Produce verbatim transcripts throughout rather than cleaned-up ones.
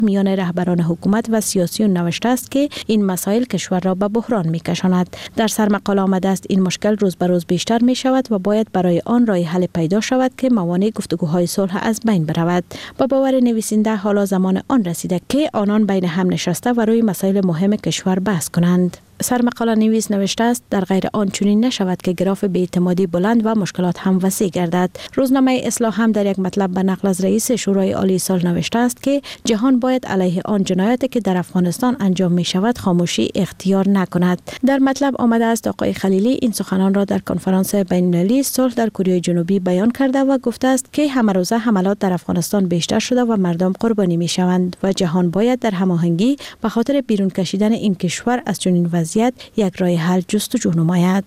میان رهبران حکومت و سیاسیون نوشته است که این مسائل کشور را به بحران می‌کشاند. در سرمقاله آمده است این مشکل روز به روز بیشتر می شود و باید برای آن راه حل پیدا شود که موانع گفتگوهای صلح از بین برود. با باور نویسنده حالا زمان آن رسیده که آنان بین هم نشسته و روی مسائل مهم کشور بحث کنند. سرمقاله نویس نوشته است در غیر آن چنین نشود که گراف بی‌اعتمادی بلند و مشکلات هم وسیع گردد. روزنامه اصلاح هم در یک مطلب به نقل از رئیس شورای عالی صلح نوشته است که جهان باید علیه آن جنایاتی که در افغانستان انجام می شود خاموشی اختیار نکند. در مطلب آمده است آقای خلیلی این سخنان را در کنفرانس بین‌المللی صلح در کره جنوبی بیان کرده و گفته است که همه روزه حملات در افغانستان بیشتر شده و مردم قربانی می شوند و جهان باید در هماهنگی به خاطر بیرون کشیدن این کشور از چنین وضعیت یک راه حل جستجو نماید.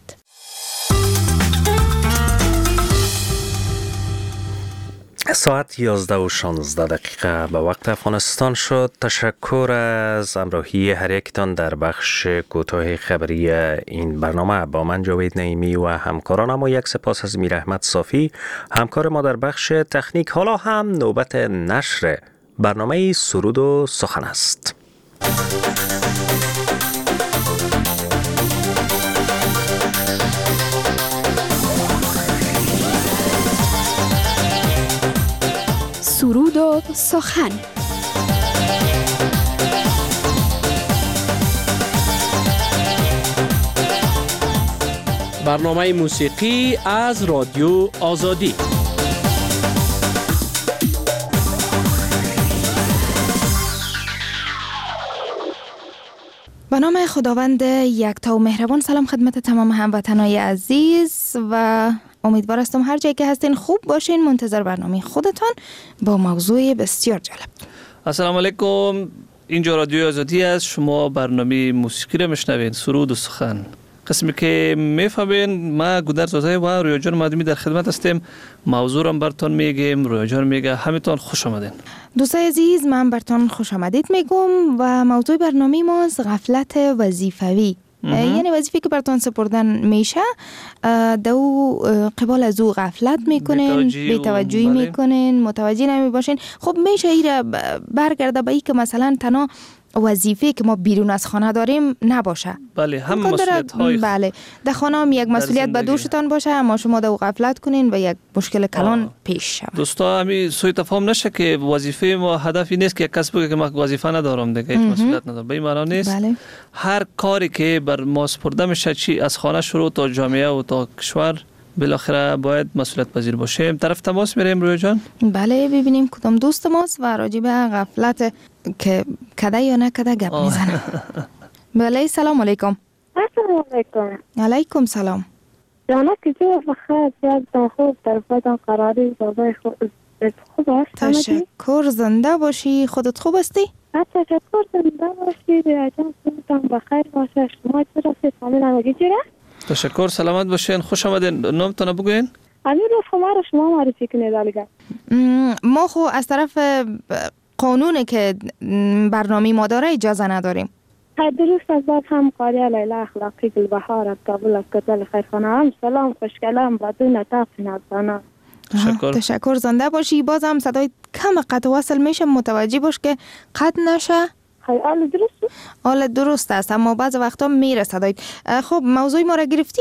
ساعت یازده و شانزده دقیقه به وقت افغانستان شد. تشکر از همراهی هر یکتان در بخش کوتاه خبری این برنامه. با من جاوید نعیمی و همکارانم و یک سپاس از میر احمد صافی همکار ما در بخش تکنیک. حالا هم نوبت نشر برنامه سرود و سخن است. سرود و سخن. برنامه موسیقی از رادیو آزادی. به نام خداوند یکتا و مهربان. سلام خدمت تمام هموطنان عزیز و امیدوار هستم هر جایی که هستین خوب باشین. منتظر برنامه خودتان با موضوع بسیار جالب. السلام علیکم، اینجا رادیو آزادی است. شما برنامه موسیقی را میشنوین، سرود و سخن. قسمی که میفهمین ما گودر زاده و رویا جان مادمی در خدمت هستیم. موضوع را براتون میگیم، رویا جان میگه. همتون خوش آمدین. دوستای عزیز، من براتون خوش آمدید میگم و موضوع برنامه ما غفلت وظیفوی، یعنی وظیفه که براتون سپردن میشه دو قبال از او غفلت میکنین، بی‌توجهی میکنین، متوجه نمی باشین. خب میشه ایره برگرده به ای که مثلا تنها وظیفه که ما بیرون از خانه داریم نباشه. بله، هم مسئولیت های بله در خانه هم یک مسئولیت به دوشتان باشه، اما شما دو غفلت کنین و یک مشکل کلان پیش شود. دوستا همین سوء تفاهم نشه که وظیفه ما هدفی نیست که یک کس بگه که من وظیفه ندارم دیگه، هیچ مسئولیت ندارم. به این معنا نیست. بله. هر کاری که بر ما سپرده میشه، چی از خانه شروع تا جامعه و تا کشور، بالاخره باید مسئولیت پذیر باشیم. طرف تماس میریم رویا جان. بله، ببینیم کدام دوست ماست و راجع به غفلت که کده یا نکده گپ میزنه. بله، سلام علیکم. السلام علیکم. علیکم سلام. جانا که جو بخیر جان خوب در خودم قراری بابای خوب خوب است. تشکر، زنده باشی. خودت خوب هستی؟ تشکر، زنده باشی. جان خودتان بخیر باشه. شما چرا فامیل همگی چیره؟ تشکر، سلامت باشین. خوش آمدین. نامتون بگوین. امیر شما را شما معرفی کنید دیگه. ما خو از طرف قانون که برنامه ما داره اجازه نداریم. درست از بعد هم قاری لیلا اخلاقی گلبهار از کابل از کتل خیرخانه هم سلام خوشگلم بدون تاقی نبزانه. تشکر. تشکر، زنده باشی. باز هم صدای کم قطع وصل میشه، متوجه باش که قطع نشه. حال درست؟ حال درست است اما بعض وقتا میره صدای. خب موضوع ما را گرفتی؟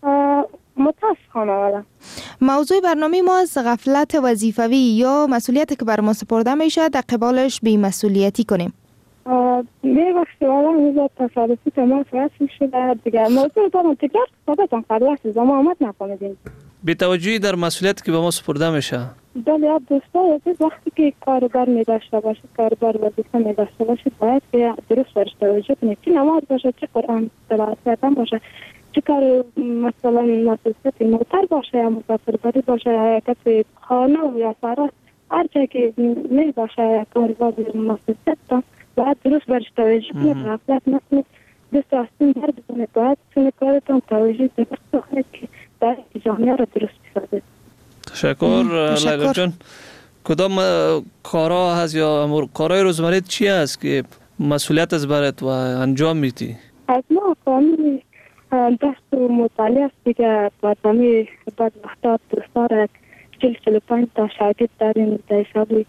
متاسفانه والا. موضوع برنامه ما از غفلت وظیفوی یا مسئولیتی که بر ما سپرده میشه در قبالش بی‌مسئولیتی کنیم. می بخشی والا میزاد تصادفی تماس وصل شده دیگه. موضوع دارم تکرار صحبتان قبل از زمان آمد نفهمیدین. بی‌توجهی در مسئولیتی که به ما سپرده میشه. بله یاد دوستا، وقتی که کارگر می داشته باشه، کارگر وظیفه می داشته باشه، باید که درست برش توجه کنید. چه نماز باشه، چه قرآن تلاوت کردن باشه، چه کار مثلا مسئولیت موتر باشه یا مسافربری باشه یا کسی خانه و یا سرا، هر جایی که می باشه کارگر مسئولیت باید درست برش توجه کنید، غفلت نکنید، دست آستین در بزنید، باید چون کارتان توجه درست کنید که در جامعه را درست بسازید. تشکر لیلا جان. کدام کارا هست یا کارهای روزمره چی هست که مسئولیت از برات و انجام میدی؟ از ما کامل دست و مطالعه است دیگه. برنامه بعد وقتا دوستا را چل چل و پنج تا شاگرد داریم در حسابی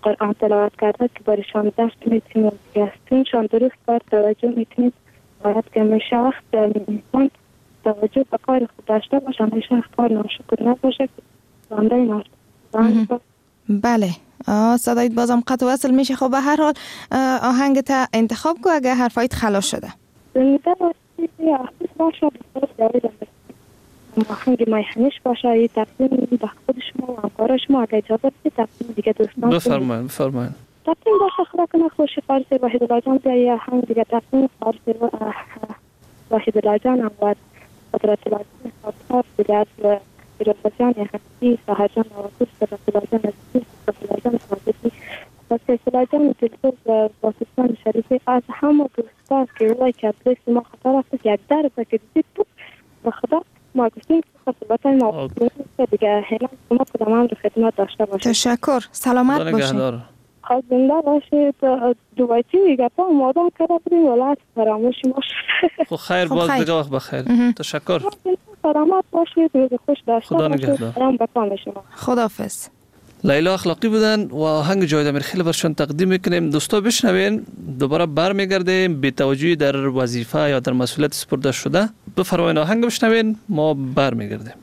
قرآن تلاوت کرده که برایشان درس میتونید هستینشان درست بر توجه میتونید باید که میشه وقت انسان توجه به کار خود داشته باشه، میشه وقت کار ناشکر نباشه که بنده این بله. صدایت بازم قطع وصل میشه. خب به هر حال آهنگت انتخاب کو اگه حرفایت خلاص شده. زنده باشی احساس باشه بسیار جاوید آهنگ مایحنش باشه، یه تقدیم به خود شما و همکار شما اگه اجازه بدید تقدیم دیگه دوستان بفرمایید بفرمایید. تقدیم باشه خدا کنه خوشی فارسی وحید الله جان بیا یه آهنگ دیگه تقدیم فارسی وحید الله جان هم و قدرت الله جان خاطر دیگه از فیروزجان حسی سهر جان نواکوس قدرت الله جان عزیزی قدرت الله جان حادثی و سیسلا جان دلسوز باکستان شریفی از همه دوستان که اولای که ادرس ما خطر است یک در بکردید بود و خدا ما گفتیم که خطبتای ما دیگه هیلا شما کدام هم رو خدمت داشته باشید. تشکر. سلامت باشید. خواهد زنده باشید. دوبایتی دیگه پا مادام کرده بودیم ولایت فراموشی ما شد. خب خیر باز دیگه وقت بخیر. تشکر. سلامت باشید. روز خوش داشته خدا باشید. نگهدار. خداحافظ. لیلا اخلاقی بودن و آهنگ جاوید امیرخیل برشان تقدیم میکنیم. دوستا بشنوین. دوباره برمیگردیم. بی توجهی در وظیفه یا در مسئولیت سپرده شده بفرمایید آهنگ بشنوین، ما برمیگردیم.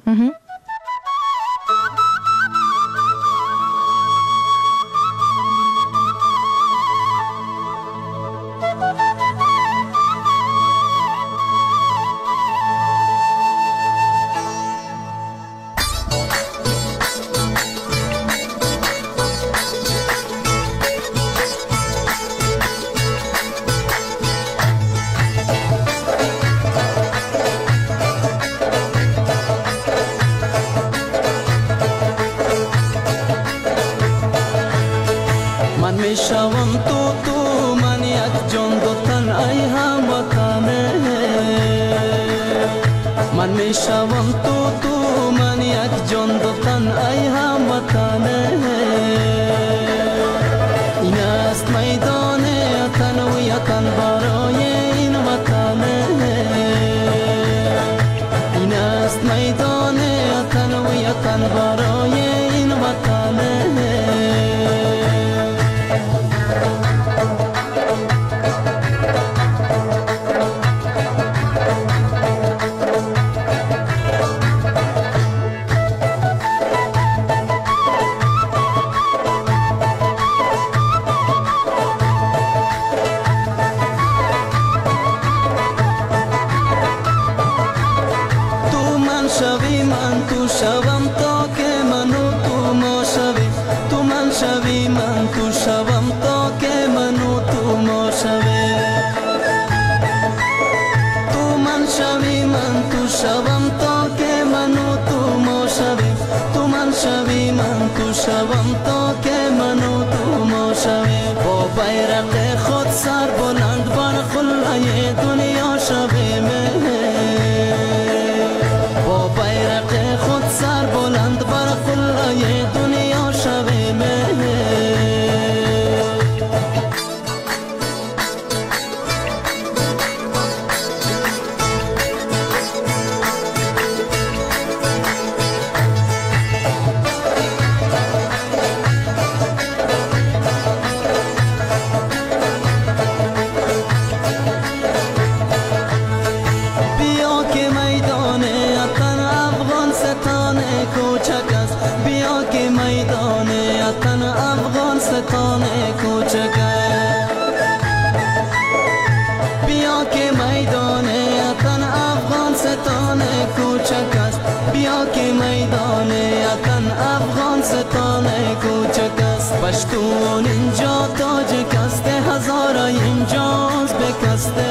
پشتون اینجا تاج کسته هزارا اینجاست بکسته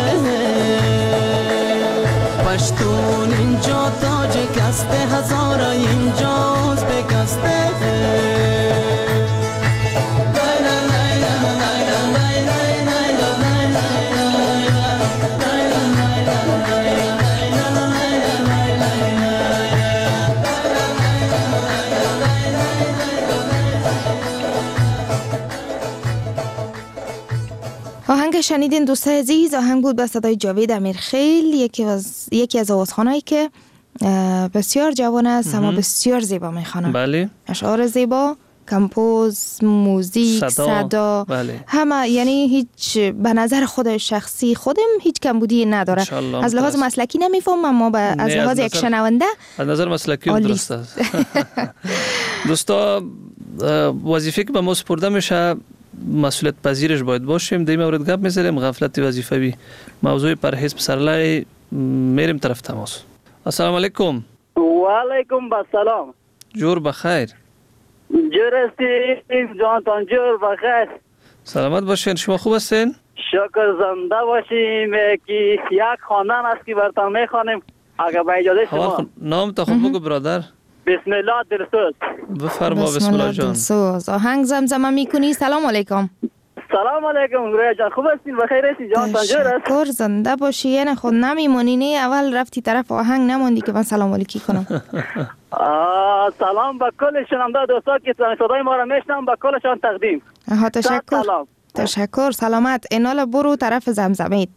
پشتون اینجا تاج کسته هزارا اینجاست بکسته آهنگ شنیدین دوستای عزیز، آهنگ بود به صدای جاوید امیرخیل، یکی از یکی از آوازخوانایی که بسیار جوان است اما بسیار زیبا میخوانه. بله. اشعار زیبا کمپوز، موزیک، صدا, صدا بله. همه، یعنی هیچ به نظر خود شخصی خودم هیچ کمبودی نداره. از لحاظ مسلکی نمیفهم، اما با از لحاظ یک شنونده از نظر مسلکی درست است. دوستا وظیفه که به ما سپرده میشه مسئولیت پذیرش باید باشیم. در این مورد گپ میزنیم، غفلت وظیفوی موضوع پرهیز پسرلای. میریم طرف تماس. السلام علیکم. و علیکم السلام. جور بخیر. جور هستین جانتان؟ جور بخیر. سلامت باشین. شما خوب هستین؟ شکر زنده باشیم. که یک خواندن است که براتون میخوانیم اگر با اجازه شما. نام تا خوب بگو برادر. بسم الله دلسوز. بفرما. بسم الله جان. دلسوز. آهنگ زمزمه میکنی؟ سلام علیکم. سلام علیکم رویا جان، خوب هستین؟ بخیر هستی جان؟ تنجور است. شکر زنده باشی. یعنی خود نمیمونی؟ نه اول رفتی طرف آهنگ نموندی که من سلام علیکی کنم. سلام به کل شنونده دوستا که صدای ما را میشنون، به کلشان تقدیم. آها تشکر. تشکر. سلامت. اینالا برو طرف زمزمیت.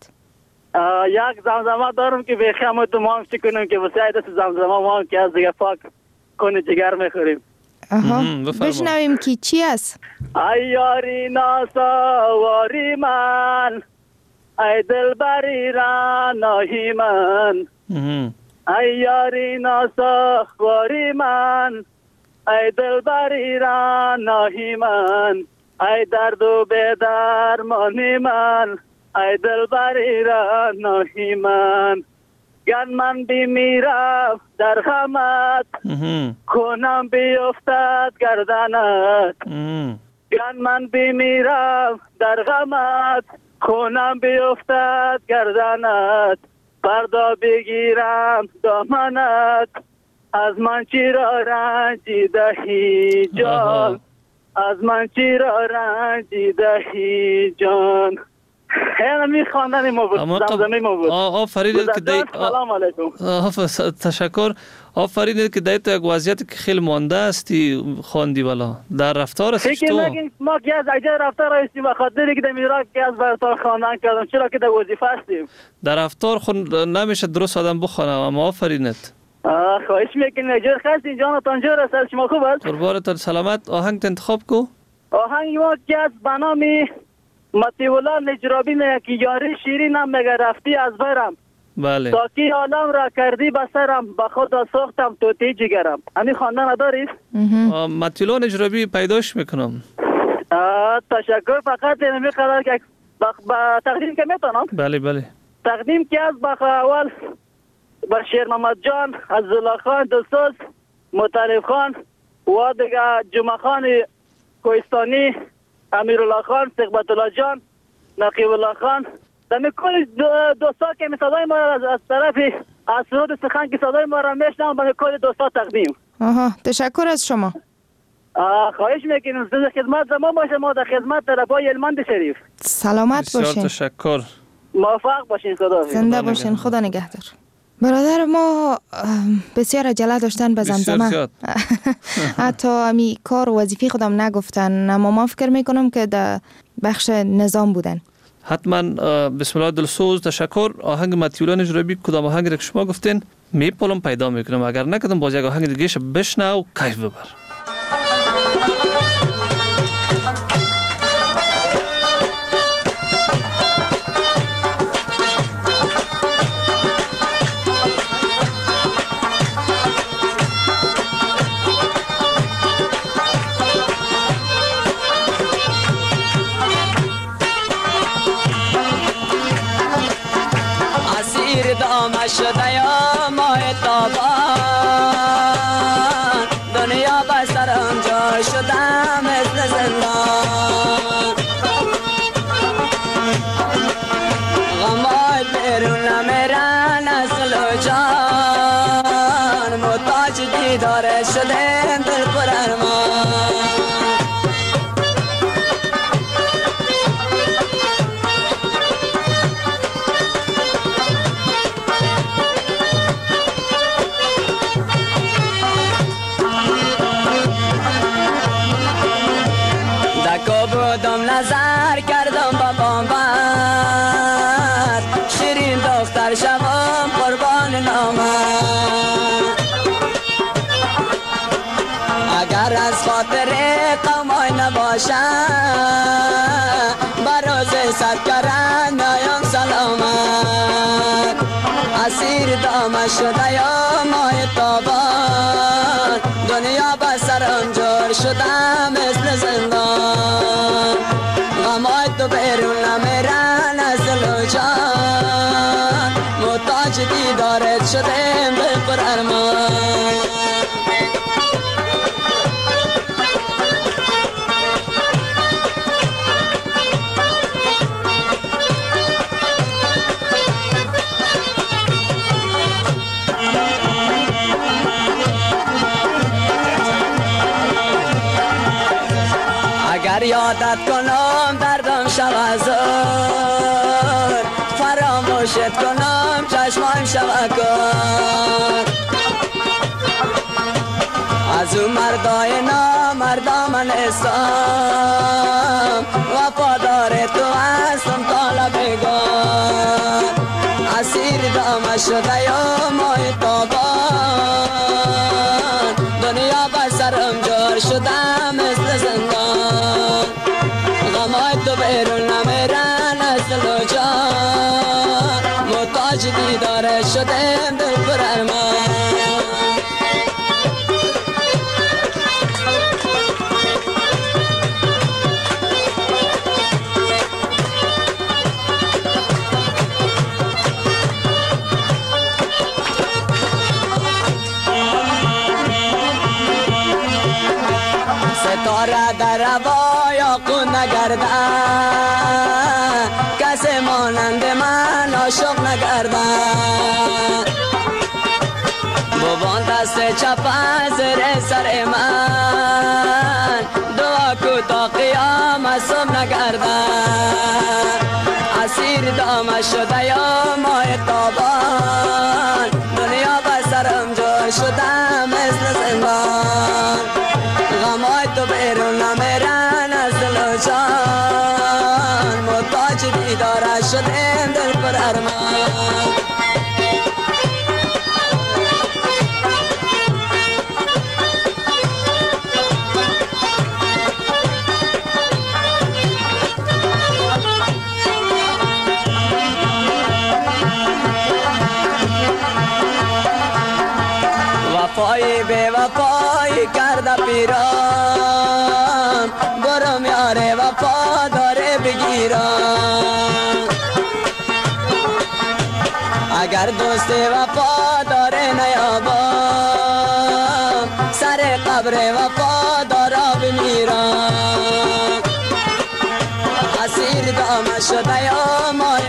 یک زمزمه دارم که بخیام تو ما هم چی کنیم که بسیار دست زمزمه ما هم که از دیگه پاک کنه جگر میخوریم. آها بشنویم کی چی است؟ ای یاری ناسواری من، ای دلبری رانایی من، ای یاری ناسواری من، ای دلبری رانایی من، ای درد و بدرمانی من، ای دلبری رانایی من. گر من بمیرم در غمت، کنم بیفتد گردنت. گر من بمیرم در غمت، کنم بیفتد گردنت. فردا بگیرم دامنت، از من چرا رنجیده ای جان، از من چرا رنجیده ای جان. خیلی میخواندن ما بود، زمزمه ما بود. آفرین که دی... سلام علیکم. تشکر. آفرین که دی تو یک وضعیتی که خیلی مانده استی خواندی والا. در رفتار هستی تو؟ فکر ما که از اجای رفتار هستیم و خاطری که در میراک که از براتان خواندن کردم، چرا که در وظیفه هستیم. در رفتار خود نمیشه درست آدم بخوانه، اما آفرینت. خواهش میکنم. جور هستین جانتان؟ جور است. شما خوب است؟ قربانت سلامت. آهنگ انتخاب کو. آهنگ ما که از بنامی مطیولا نجرابی نه که یاری شیرینم مگه رفتی از برم. بله. تا کی عالم را کردی بسرم، به خدا ساختم تو تی جگرم. همین خواندن نداری؟ مطیولا نجرابی پیداش میکنم. تشکر. فقط نمی قدر که با تقدیم که میتونم. بله بله. تقدیم که از بخ اول با شیر محمد جان، عزالله خان دلسوز، مطلب خان و دیگه جمعه خان کوهستانی، امیرالله خان، ثقبت الله جان، نقیب الله خان، دمی کل دوستا که می صدای ما را از طرف از سرود سخن که صدای ما را میشنم به کل دوستا تقدیم. آها تشکر از شما. خواهش میکنم در خدمت زمان باشه، ما در خدمت طرفای هلمند شریف. سلامت باشین. بسیار تشکر. موفق باشین. خدا زنده باشین. خدا نگهدار. برادر ما بسیار عجله داشتن به زمزمه. حتی امی کار و وظیفه خودم نگفتن، اما ما فکر میکنم که در بخش نظام بودن. حتما. بسم الله دلسوز. تشکر. آهنگ مطیولا نجرابی کدام آهنگ را که شما گفتین میپلم پیدا میکنم، اگر نکردم باز یک آهنگ دیگه ش بشنو کیف ببر. شده یا ماه تابان، دنیا بسرم جا شده مثل زندان. غمای بیرون نمیرن اصل و جان، محتاج دیدار شده دل پر ارمان. باشد بروز صد کرن نیام سلامت اسیر دام شده یا ماه تابان دنیا به سرم جور شده مثل زندان غمای تو بیرون نمیرن از دل و جان محتاج دیدارت شدیم به پر ارمان اگر یادت کنم دردم شود زور فراموشت کنم چشمایم شود کن از اون مردای نامردا من استم وفادار تو هستم تا لبگان اسیر دام شده یا ماه تابان دنیا بر سرم جور شده مثل زندان غمای تو بیرون نمیرن از دل و جان محتاج دیدارت شدیم دل پر ارمان ستاره در هوا یا خون نگردن کسی مانند من عاشق نگردن بابان دست چپ زیر سر من دعا کو تا قیامت صبح نگردن اسیر دام شده یا ماه تابان دنیا به سرم جور شده مثل زندان غمای تو بیرون نمیرن از دل و جان محتاج دیدارت شدیم دل پر ارمان وفای بے وفای کرده پیران برم یاره وفا داره بگیرم اگر دوست وفا داره نیابم سر قبر وفا داره بمیرم اسیر دام شده یا ماه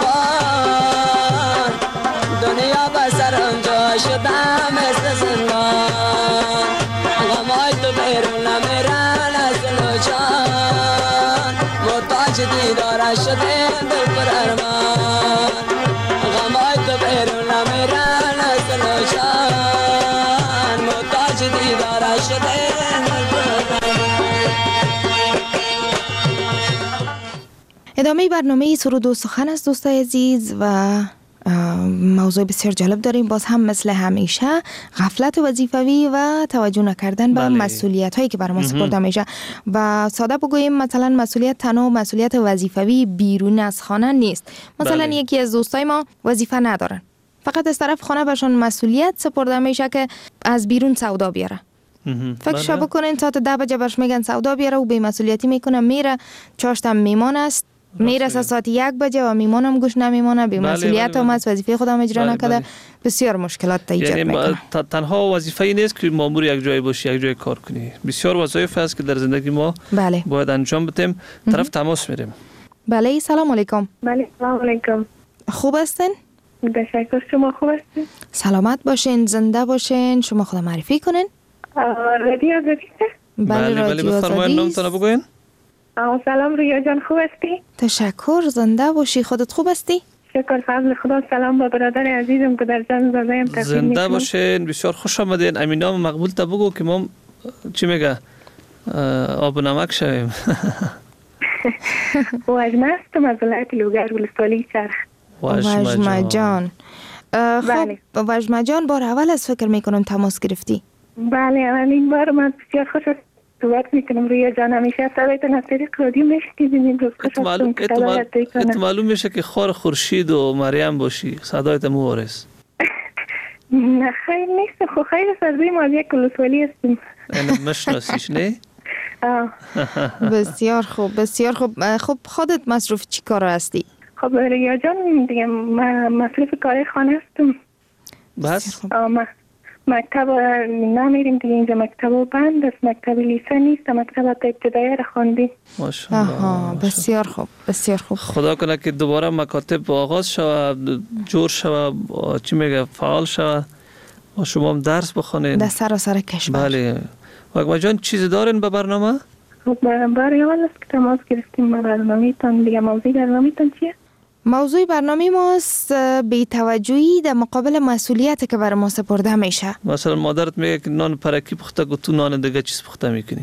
تابان دنیا به سرم جا شده مثل زندان غمای تو بیرون نمیرن از دل و جان محتاج دیدارت شدیم دل پر ارمان غمای تو بیرون نمیرن از دل و جان محتاج دیدارت شدیم دل پر ارمان. ادامه برنامه سرود و سخن است دوستای عزیز و موضوع بسیار جالب داریم. باز هم مثل همیشه غفلت وظیفوی و توجه نکردن به مسئولیت هایی که بر ما سپرده میشه و ساده بگوییم مثلا مسئولیت تنها مسئولیت وظیفوی بیرون از خانه نیست. مثلا بله. یکی از دوستای ما وظیفه ندارن، فقط از طرف خانه برشون مسئولیت سپرده میشه که از بیرون سودا بیاره. فکر بله. بکنین تا ده بجه برش میگن سودا بیاره و بی مسئولیتی میکنه، میره چاشتم میمان است میرسه ساعت یک بجه و میمانم گوش نمیمانه، بی مسئولیت هم از وظیفه خودم اجرا بله نکرده. بله. بسیار مشکلات ایجاد یعنی میکنه. تنها وظیفه ای نیست که مامور یک جای باشی یک جای کار کنی، بسیار وظایف هست که در زندگی ما بله. باید انجام بدیم. طرف تماس میریم. بله سلام علیکم. بله سلام علیکم. خوب هستین؟ تشکر، شما خوب هستین؟ سلامت باشین، زنده باشین. شما خود معرفی کنین. رادیو آزادی. بله بله بفرمایید نامتون بگوین. سلام رویا جان، خوب هستی؟ تشکر، زنده باشی. خودت خوب هستی؟ شکر فضل خدا. سلام با برادر عزیزم که در جان زاده ام تقدیم زنده باشین، بسیار خوش آمدین. امین نام مقبول تا بگو که ما چی میگه آب و نمک شویم. واجمه هستم از ولایت لوگر ولسوالی چرخ. واجمه جان. بله. خب واجمه جان بار اول از فکر میکنم تماس گرفتی. بله اولین بار من بسیار خوش صحبت میکنم روی جان. همیشه صدایتون از طریق رادیو میشنیدیم. این روز خوش هستم که صدایت دیکنم. معلوم میشه که خار خورشید و مریم باشی. صدایت موارس. نه خیر نیست. خو خیر سرزوی مازی کلوسوالی هستیم. اینو مشناسیش نه؟ بسیار خوب بسیار خوب. خب خودت مصروف چی کار هستی؟ خب ریا جان دیگه من مصروف کار خانه هستم. بس؟ ما مکتب نمیریم دیگه. اینجا مکتب بند است. مکتب لیسه نیست. مکتب ابتدایی را خواندیم. ماشاءالله. آها بسیار خوب بسیار خوب. خدا کنه که دوباره مکاتب آغاز شود، جور شود، چی میگه فعال شود و شما هم درس بخونین در سراسر کشور. بله. واگما جان چیزی دارین به برنامه؟ خب برای اول است که تماس گرفتیم با برنامه تان. دیگه موضوع برنامه تان چیه؟ موضوع برنامه ماست بی‌توجهی در مقابل مسئولیتی که بر ما سپرده میشه. مثلا مادرت میگه که نان پرکی پخته که تو نان دیگه چیز پخته میکنی.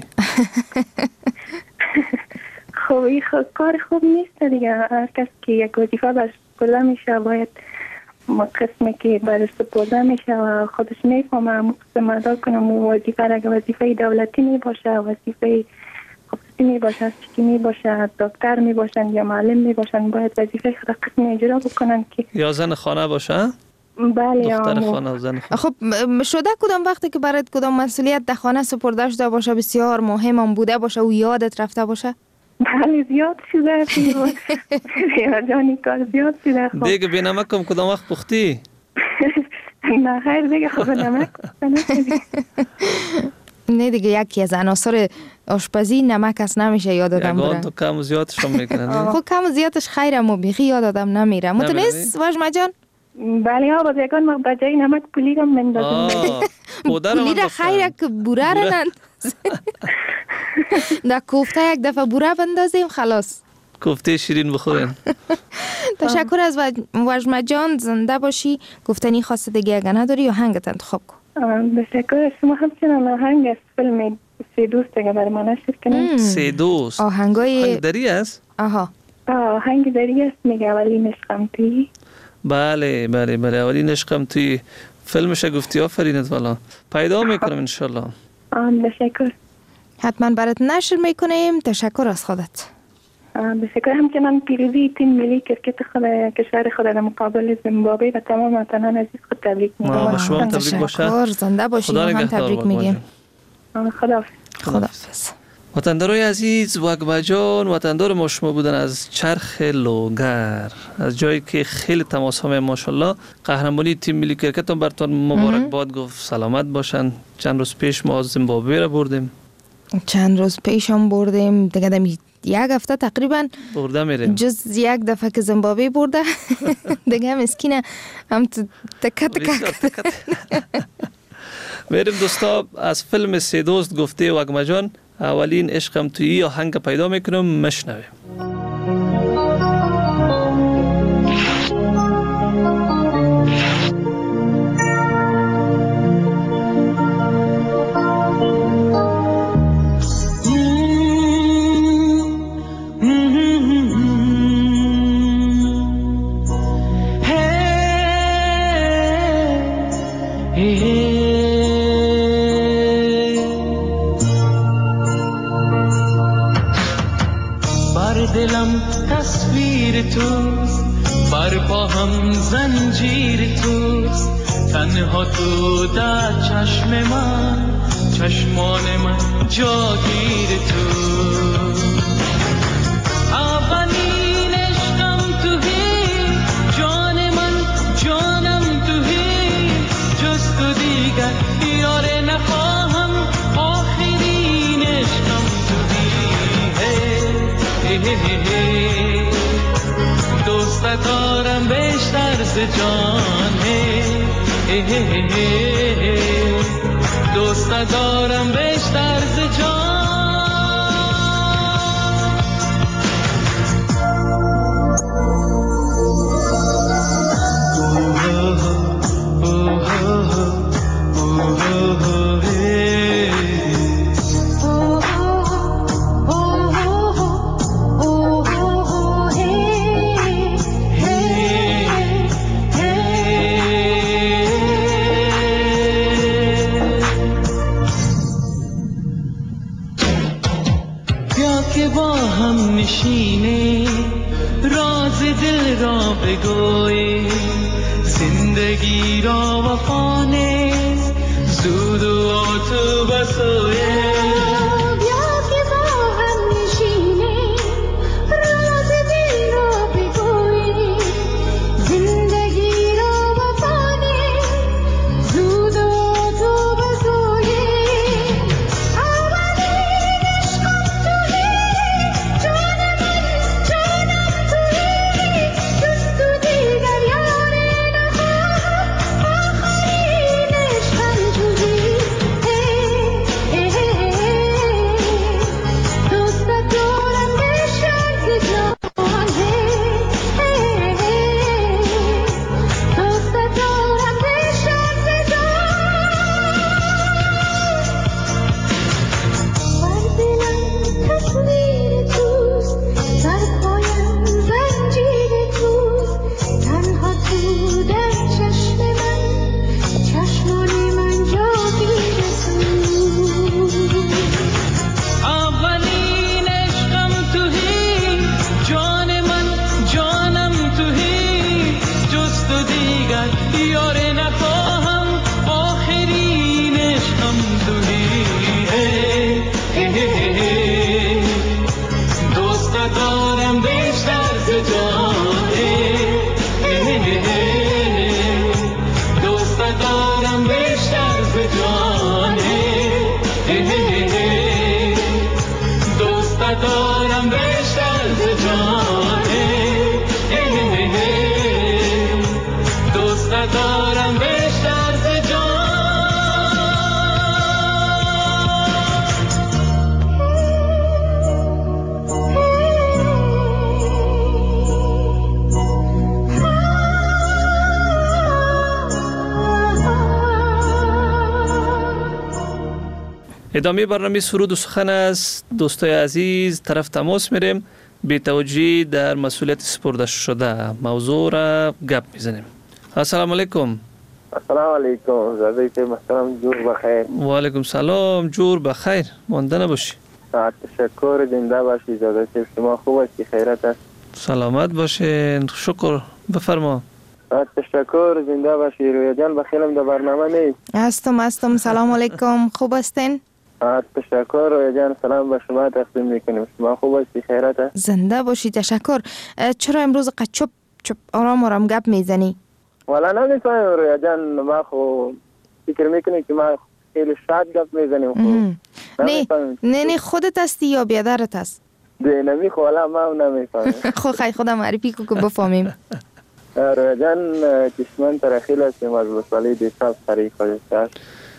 خب این خود کار خوب نیست دیگه. هر کس که یک وظیفه برش سپرده میشه باید قسمی که برش سپرده میشه و خودش میفهمه مقسم ادا کنم. و وظیفه اگه وظیفه دولتی میباشه، وظیفه خصوصی میباشه، چی میباشه، دکتر میباشن یا معلم میباشن، باید وظیفه خود قسمی اجرا بکنن که یا زن خانه باشه؟ بله. دختر خانه و زن خانه. خب شده کدام وقتی که برات کدام مسئولیت در خانه سپرده شده باشه بسیار مهم هم بوده باشه و یادت رفته باشه؟ بله زیاد شده. ریا جانی کار زیاد شده. خب دیگه بی نمک هم کدام وقت پختی؟ نه خیر دیگه خب نمک نه دیگه یکی از عناصر آشپزی نمک است، نمیشه یاد آدم بره. یگان تو کم و زیادش هم میکنن. خب کم و زیادش خیره مو بیخی یاد آدم نمیره. متنیست واجمه جان؟ بله ها باز یکان ما بجای نمک پولی رو مندازم. پولی را خیره که بوره را نندازیم. در کوفته یک دفعه بوره بندازیم خلاص. کوفته شیرین بخورین. تشکر از واجمه جان. زنده باشی. گفتنی خاص دیگه اگه نداری یا هنگت انتخاب کن. تشکر. شما همچنان آهنگ از فیلم سه دوست اگه برای ما نشر کنید. سه دوست آهنگای آهنگ دری است؟ آها آهنگ دری است. میگه اولین عشقم توی. بله بله بله اولین عشقم توی. فیلمش گفتی آفرینت والا. پیدا میکنم انشالله. تشکر. حتما برات نشر میکنیم. تشکر از خودت. تشکر. همچنان پیروزی تیم ملی کرکت خود کشور خود در مقابل زیمبابوه و تمام وطنان عزیز خود تبریک میگم. شما هم تبریک باشه. زنده باشید. هم تبریک میگیم. خداحافظ. خداحافظ. وطندارای عزیز، واگما جان وطندار ما شما بودن از چرخ لوگر، از جایی که خیلی تماس همه ماشاءالله. قهرمانی تیم ملی کرکت هم براتون مبارک باد گفت. سلامت باشن. چند روز پیش ما از زیمبابوه را بردیم. چند روز پیش هم بردیم دیگه. دمی یک هفته تقریبا برده میریم. جز یک دفعه که زیمبابوه برده دیگه مسکینه هم تکه تکه. میریم دوستا. از فیلم سه دوست گفته واگما جان اولین عشقم توی آهنگ پیدا میکنم. مشنویم. دلم تصویر توست، بر پا هم زنجیر توست، تنها تو در چشم من، چشمان من جاگیر توست. اولین عشقم تویی، جان من جانم تویی، جز تو دیگر یاره نخواهم، آخرین عشقم دوست دارم بیشتر ز جان، دوست دارم بیشتر ز جان. دل را بگویی زندگی را وفا نیست زود و تو بسویه ادامه برنامه سرود و سخن از دوستای عزیز طرف تماس میریم. بی توجهی در مسئولیت سپرده شده موضوع را گپ میزنیم. السلام علیکم. السلام علیکم. زادی محترم جور بخیر. و علیکم سلام جور بخیر. مانده نباشی. تشکر. زنده باشی زادی. شما خوب هستی؟ خیرت است؟ سلامت باشین. شکر. بفرما. تشکر. زنده باشی. رویا جان بخیرم در برنامه نیست. هستم هستم. سلام علیکم. خوب هستین؟ تشکر. رویا جان سلام به شما تقدیم میکنیم. شما خوب هستی؟ خیرت است؟ زنده باشی. تشکر. چرا امروز قد چپ چپ آرام آرام گپ میزنی؟ والا نمیفهمم رویا جان. ما خو فکر میکنی که ما خیلی شاد گپ میزنیم. خو نه نه نه خودت هستی یا بیادرت هست؟ ده نمی خو والا ما نمیفهمم. خو خیلی خودم معرفی کو که بفهمیم. رویا جان کشمن ترخیل هستیم از وسالی دیشب طریق خودست.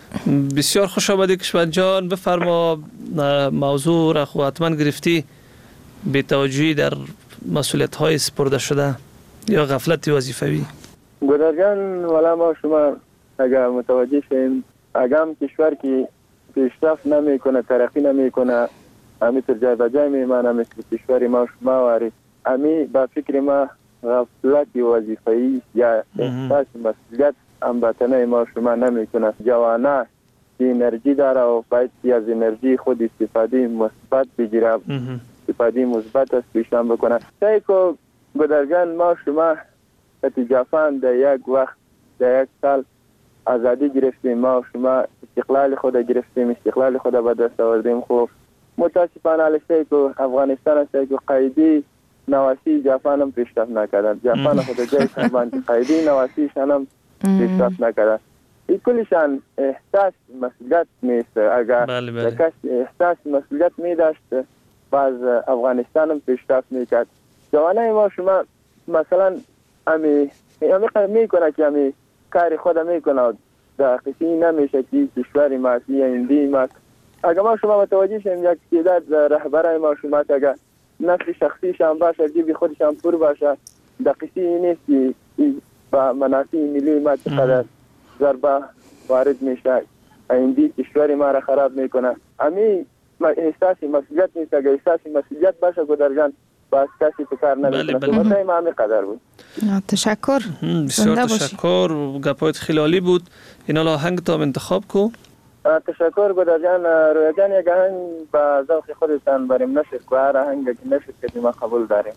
بسیار خوش آمدی کشمن جان. بفرما موضوع را خو حتما گرفتی. بی توجهی در مسئولیت های سپرده شده یا غفلت وظیفوی. گودر جان والا ما شما اگر متوجه شیم اگر هم کشور که پیشرفت نمیکنه ترقی نمیکنه امی تر جای بجای میمانه مثل کشور ما شما واری امی با فکر ما غفلت وظیفه‌ای یا احساس مسئولیت هم بطنه ما شما نمیکنه. جوانه که انرژی داره و باید از انرژی خود استفاده مثبت بگیره، استفاده مثبت از پیشان بکنه. تایی که گودرگان ما شما اتجافان در یک وقت در یک سال آزادی گرفتیم، ما شما استقلال خود گرفتیم، استقلال خود به دست آوردیم. خب متاسفانه علیه که افغانستان است که قایدی نواسی جاپان هم پیشرفت نکردن. جاپان خود جای سنبان قایدی نواسیشان هم پیشرفت نکردن. این کلشان احساس مسئولیت نیست. اگر کس احساس مسئولیت می داشت باز افغانستان هم پیشرفت میکرد. جوانای ما شما مثلا امی امی میکنه که امی کاری خود میکنه در قصی نمیشه که کشوری ما یا هندی ما. اگر ما شما متوجه شیم یک تعداد رهبرای ما شما اگر نفس شخصیشان باشه جیب خودشان پر باشه در قصی نیست که با منافع ملی ما چقدر ضربه وارد میشه هندی کشوری ما را خراب میکنه. امی احساس مسئولیت نیست. اگر احساس مسئولیت باشه گودرگان باز کسی پکار نمیکنه. بله ما همین قدر بود. تشکر. بسیار تشکر. گپایت خیلی عالی بود. این حالا آهنگ تا انتخاب کو. تشکر گودرجان. رویا جان یک آهنگ با ذوق خودتان بریم نشر کو. هر آهنگ که نشر کردیم ما قبول داریم.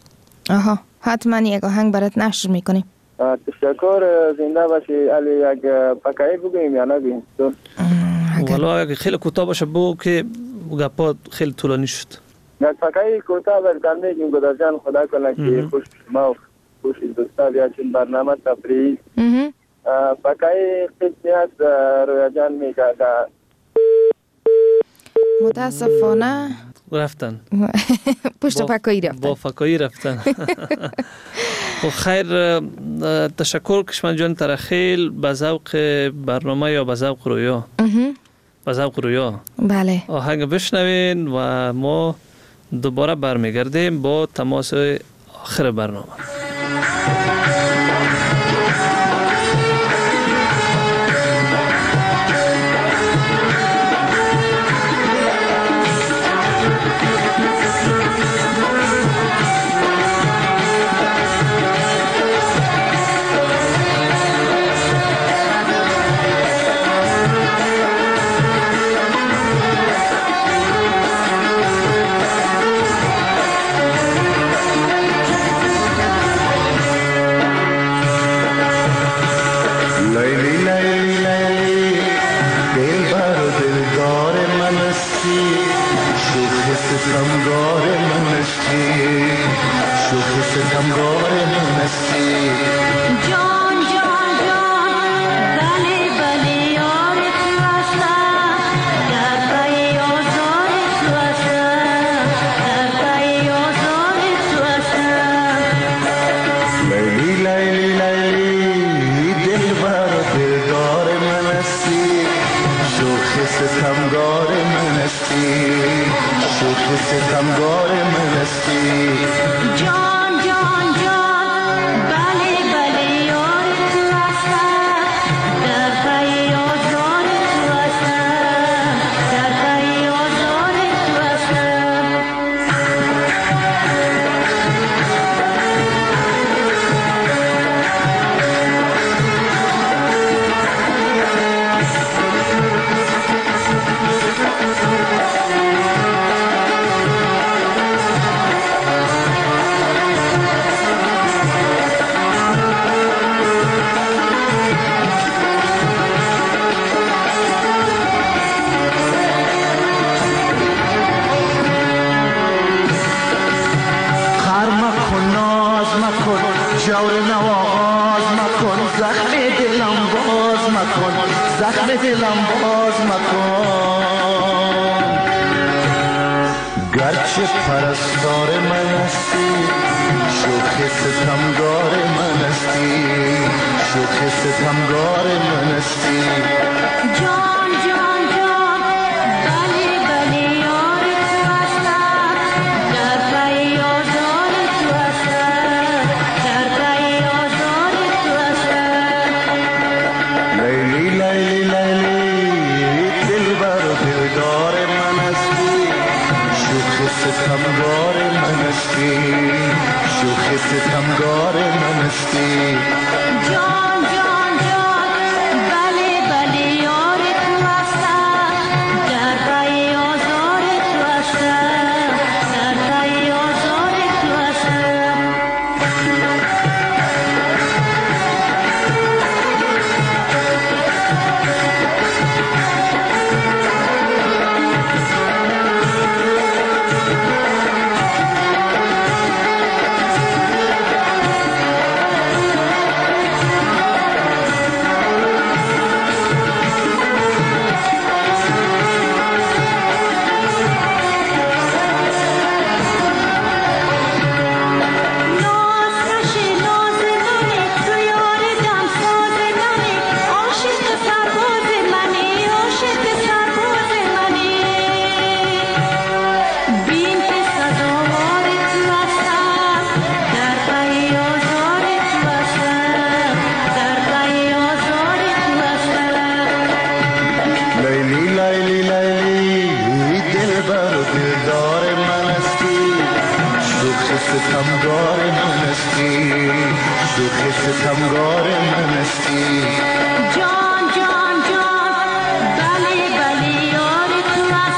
آها، حتما یک آهنگ برات نشر میکنیم. تشکر، زنده باشی. علی یک پکایی بگوییم یا نگوییم؟ والا اگه خیلی کوتاه باشه بگو که گپا خیلی طولانی شد. یک پکایی کوتاه برکن میگیم گدار جان، خدا کنه که خوش شما و خوش دوستا بیاچین برنامه تفریحی. پکایی قسمی هست رویا جان میگه متاسفانه رفتن پشت پکایی رفتن با فکایی رفتن. و خیر، تشکر کشمن جان ترخیل به ذوق برنامه یا به ذوق رویا. به ذوق رویا بله آهنگ بشنوین و ما دوباره برمیگردیم با تماس آخر برنامه.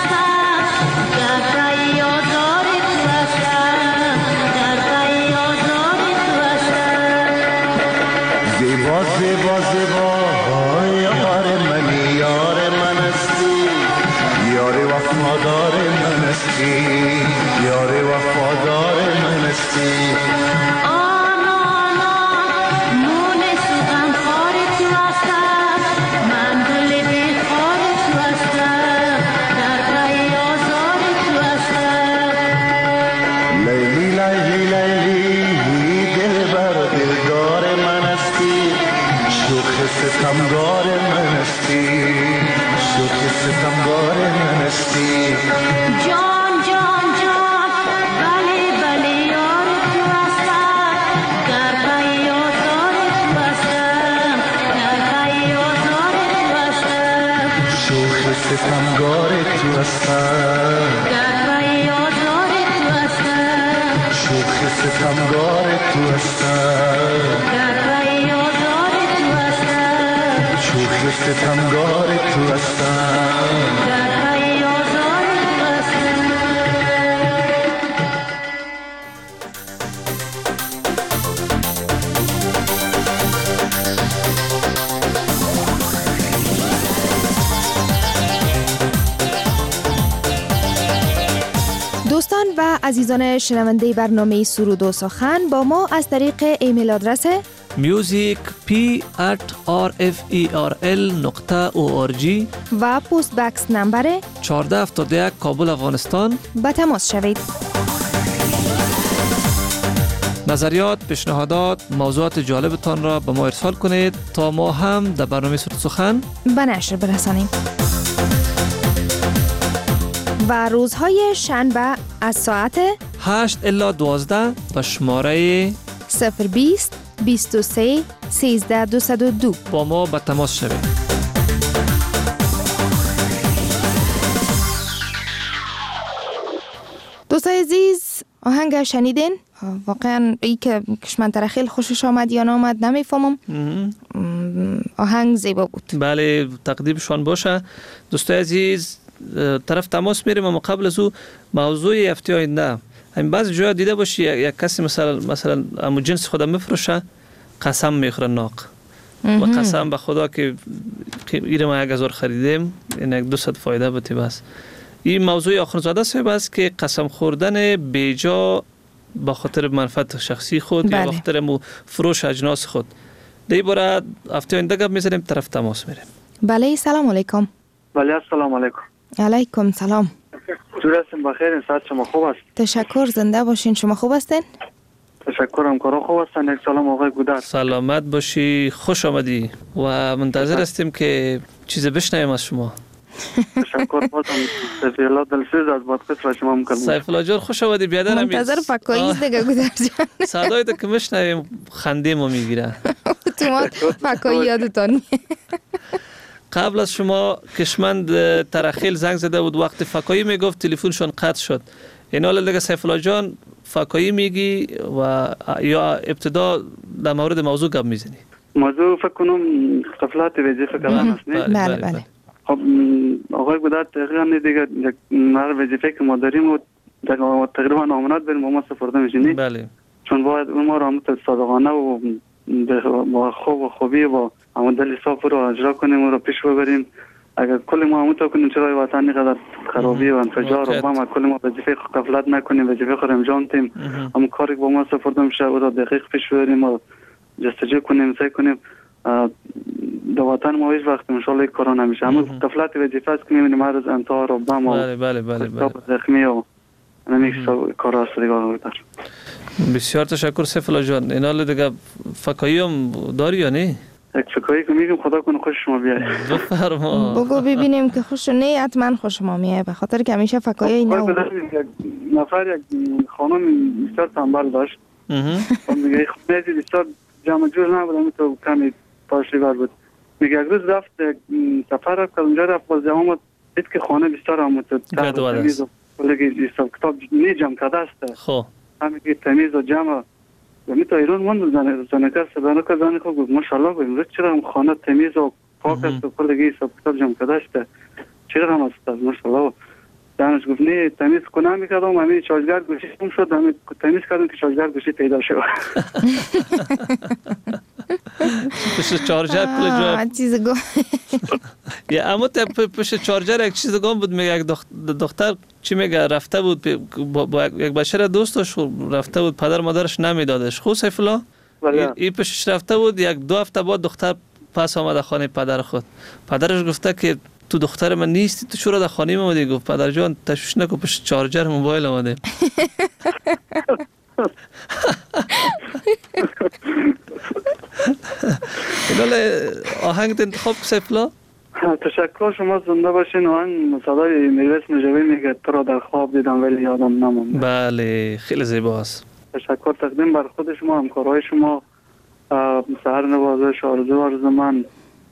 Your زیبا زیبا زیبا یار منی یار من هستی یار وفادار من هستی یار وفادار من هستی ستمگار من هستی شوخ ستمگار من هستی جان جان جان بله بله یار تو هستم در پی آزار تو هستم در پی آزار تو هستم شوخ ستمگار تو هستم در پی آزار تو هستم شوخ ستمگار تو هستم در پی آزار تو هستم شوخ ستمگار تو هستم در پی آزار تو هستم دوستان و عزیزان شنونده برنامه سرود و سخن با ما از طریق ایمیل آدرس music p at r f e r l نقطه او آر جی و پست بکس نمبر چهارده هفتاد و یک کابل افغانستان به تماس شوید. نظریات، پیشنهادات، موضوعات جالبتان را به ما ارسال کنید تا ما هم در برنامه سرود سخن به نشر برسانیم. و روزهای شنبه از ساعت هشت الی دوازده به شماره صفر بیست بیست و سه سیزده دویست و دو با ما به تماس شوید. دوستای عزیز آهنگ شنیدین؟ واقعا ای که کشمن ترخیل خوشش آمد یا نامد نمیفهمم. آهنگ زیبا بود. بله تقدیمشان باشه. دوستای عزیز طرف تماس میریم اما قبل از او موضوع هفته آینده همین بعضی جاها دیده باشی یک کسی مثلا مثلا امو جنس خودم میفروشه قسم میخوره ناق و قسم به خدا که ایره ما یک هزار خریدیم این یک دوصد فایده بودی. بس این موضوع آخرزاده صاحب است که قسم خوردن بیجا به خاطر منفعت شخصی خود بله. یا به خاطر مو فروش اجناس خود دی باره هفته آینده گپ میزنیم. طرف تماس میریم. بله سلام علیکم. بله السلام علیکم. علیکم سلام. چطور هستین؟ بخیر؟ صحت شما خوب است؟ تشکر. زنده باشین. شما خوب هستین؟ تشکرم. کارا خوب هستن؟ یک سلام آقای گودر. سلامت باشی. خوش آمدی و منتظر هستیم که چیز بشنویم از شما. تشکر. بازم سیف الله دلسوز از بادغیس را شما مکلم. سیف الله جان خوش آمدی. بیادر همی منتظر فکایی دیگه گودر جان. صدای تو که میشنویم خنده ما میگیره. اتومات فکایی یادتان. قبل از شما کشمند ترخیل زنگ زده بود وقت فکایی میگفت تلفنشون قطع شد. این حال دیگه سیف الله جان فکایی میگی و یا ابتدا در مورد موضوع گپ میزنی؟ موضوع فکر کنم قفلات وظیفه کردن است. بله بله. خب آقای گودر دقیقاً دیگه یک مر وظیفه که ما داریم و تقریبا امانت بریم با ما سپرده میشینی. بله. چون باید ما را مت صادقانه و با خوب و خوبی و عمل صاف رو اجرا کنیم و رو پیش ببریم. اگر کل ما همون تا کنیم چرای وطن اینقدر خرابی و انفجار و بم کل ما وظیفه غفلت نکنیم وظیفه خود انجام دیم هم کاری با ما سپرده میشه و را دقیق پیش ببریم و جستجو کنیم سعی کنیم در وطن ما هیچ وقت ان شاء الله کارا نمیشه. همون غفلت وظیفه است که میبینیم هر روز انتحار و بم و بله بله بله بله زخمی و نمیشه کارا است دیگه. بسیار تشکر سیف الله جان. این حال دیگه فکایی هم داری یا نه؟ یک فکایی که میگم خدا کنه خوش شما بیاید. بفرما. بگو ببینیم که خوش نه حتما خوش ما میاد به خاطر که همیشه فکایی نه. نفر یک خانم بسیار تنبل داشت. میگه خونه بسیار جمع جور نبود تو کمی پاشیور بود. میگه یک روز رفت سفر رفت اونجا رفت باز جمع دید که خانه بسیار آمد تمیز و کلگی حساب کتاب نی جمع کرده است. خب همین که تمیز و جمع می تو ایران من زنه زنه کس زنه که زنه خوب ماشاءالله بگیم چرا هم خانه تمیز و پاک است و کلگی حساب کتاب جمع کرده است چرا هم است ماشاءالله. دانش گفت نه تمیز کنم میکردم همین چارجگر گوشی کم شد همین تمیز کردم که چارجگر گوشی پیدا شد. پشت چارجر کل جا چیز گو یا اما تا پشت چارجر یک چیز گم بود. میگه یک دختر چی میگه رفته بود با, با یک بچه دوستش رفته بود، پدر مادرش نمیدادش. خب سیف الله این پشتش رفته بود، یک دو هفته بعد دختر پس آمده خانه پدر خود. پدرش گفته که تو دختر من نیستی، تو چرا در خانه من اومدی؟ گفت پدر جان تشویش نکن، پشت چارجر موبایل اومده. اینال آهنگ انتخاب سیف الله. تشکر، شما زنده باشین. آهنگ صدای میرویس نجوی میگه تو را در خواب دیدم ولی یادم نموند. بله خیلی زیباست. تشکر تقدیم بر خود شما، همکارای شما، سحر نوازش، آرزو آرزو من،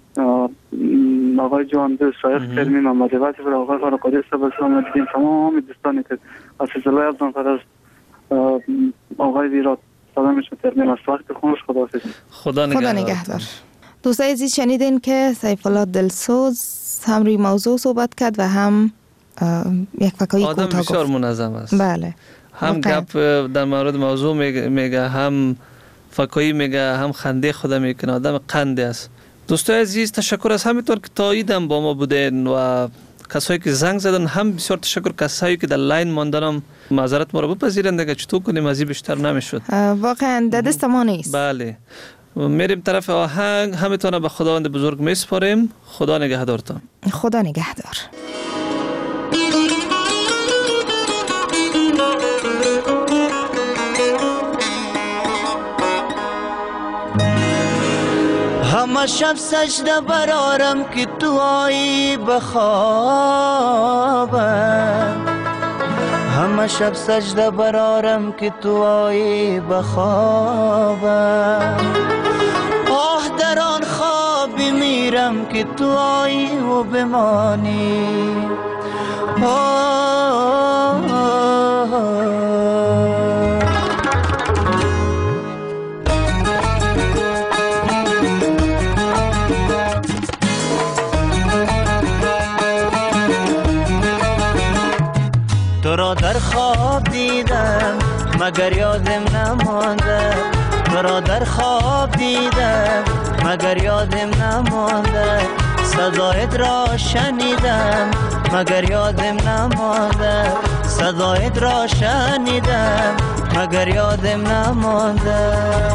آقای جان دوست، شایخ کرمی، محمد واسف، آقای خارقادی صاحب سلام دیدیم، تمام دوستانی که از سلسله افزان فرز آقای ویرات سلامشون ترمیم از وقت خونش. خداحافظ. خدا نگهدار. دوستای عزیز شنیدین که سیف الله دلسوز هم روی موضوع صحبت کرد و هم یک فکایی کوتاه گفت. آدم بسیار منظم است. بله. هم گپ در مورد موضوع میگه، هم فکایی میگه، هم خنده خدا میکنه. آدم قنده است. دوستای عزیز تشکر از همینطور که تاییدم با ما بودین و کسایی که زنگ زدن هم بسیار تشکر. کسایی که در لاین ماندنم معذرت ما رو بپذیرن دیگه، چطور کنیم از این بیشتر نمیشد. واقعا در دست ما نیست. بله میریم طرف آهنگ. همتون به خداوند بزرگ میسپاریم. خدا نگهدارتان. خدا نگهدار. همه شب سجده برارم که تو آیی بخوابم، همه شب سجده برارم که تو آیی بخوابم. آه در آن خوابی میرم که تو آیی و بمانی. آه آه آه تو را در خواب دیدم مگر یادم نمانده، تو را در خواب دیدم مگر یادم نمانده. صدایت را شنیدم مگر یادم نمانده، صدایت را شنیدم مگر یادم نمانده.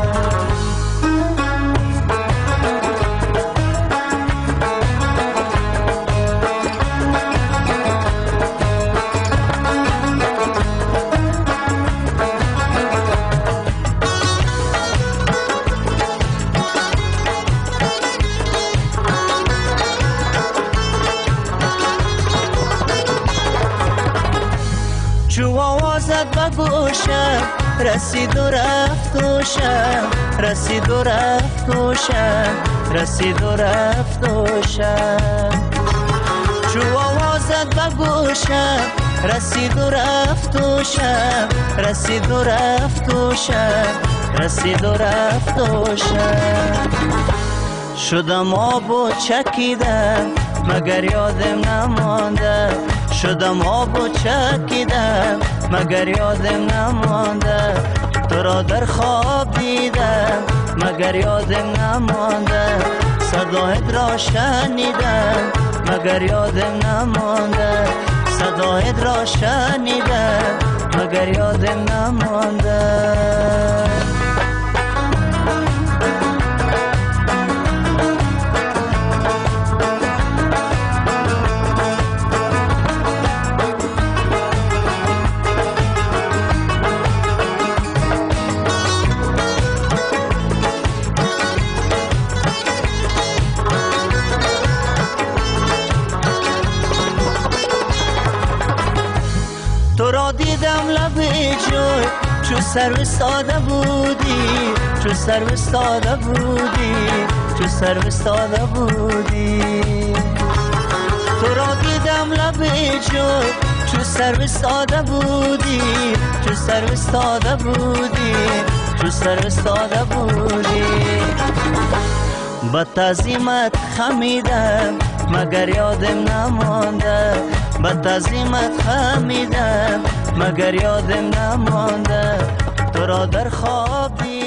چو آوازت به گوشم رسید و رفت و شم، رسید و رفت و شم، رسید و رفت و شم. چو آوازت به گوشم رسید و رفت و شم، رسید و رفت و شم، رسید و رفت و شم. شدم آب و چکیدم مگر یادم نمانده، شدم آب و چکیدم مگر یادم نمانده. تو را در خواب دیدم مگر یادم نمانده، صدایت را شنیدم مگر یادم نمانده، صدایت را شنیدم مگر یادم نمانده. تو را دیدم لب جوی چو سرو ساده بودی، چو سرو ساده بودی، چو سرو ساده بودی. تو را دیدم لب جوی چو سرو ساده بودی، چو سرو ساده بودی، چو سرو ساده بودی. با تعظیمت خمیدم مگر یادم نمانده، با تعظیمت خمیدم مگر یادم نمانده. تو را در خواب دیدم